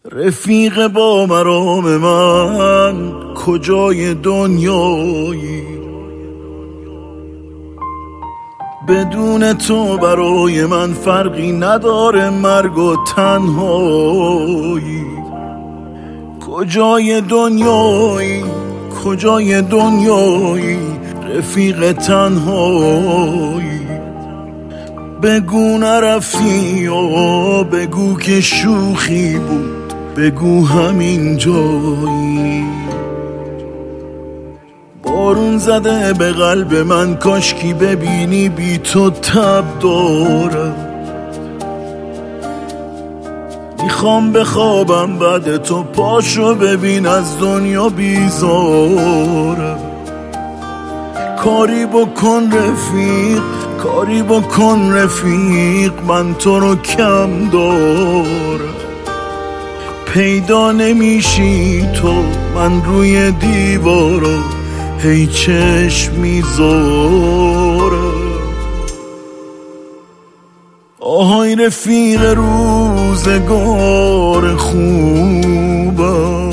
رفیق با مرام من کجای دنیایی؟ بدون تو برای من فرقی نداره مرگ و تنهایی. کجای دنیایی؟ کجای دنیایی؟ رفیق تنهایی. بگو نرفتی و بگو که شوخی بود، بگو همین جایی. بارون زده به قلب من، کاشکی ببینی بی تو تب دارم. میخوام بخوابم بعد تو، پاشو ببین از دنیا بیزارم. کاری بکن رفیق، کاری بکن رفیق، من تو رو کم دارم. پیدا نمیشی تو، من روی دیوارا هی چشم میذارم. آهای رفیق روزگار خوبم،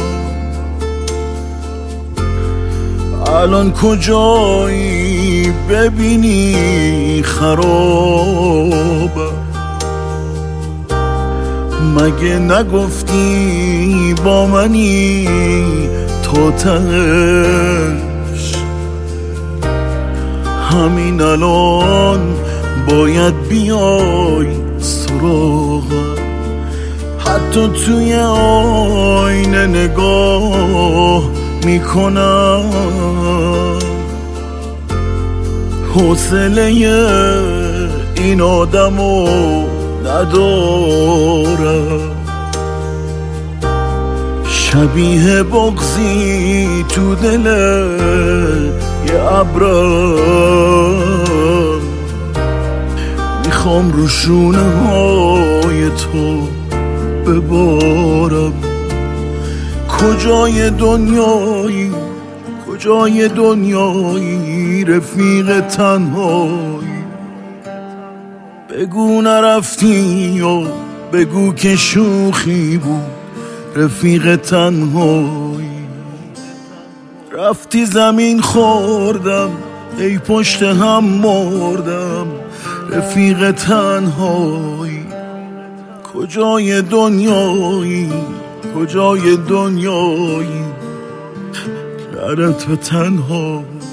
الان کجایی؟ ببینی خرابم. مگه نگفتی با منی تو تهش؟ همین الان باید بیای سراغم. حتی توی آینه نگاه میکنم، حوصله این آدمو ندارم. شبیه بغضی تو دل یه ابرم، میخوام رو شونه های تو ببارم. کجای دنیایی؟ کجای دنیایی؟ رفیق تنهایی. بگو نرفتی و بگو که شوخی بود، رفیق تنهایی. رفتی زمین خوردم، ای پشت هم مردم، رفیق تنهایی. کجای دنیایی؟ کجای دنیایی؟ نرت به تنهایی.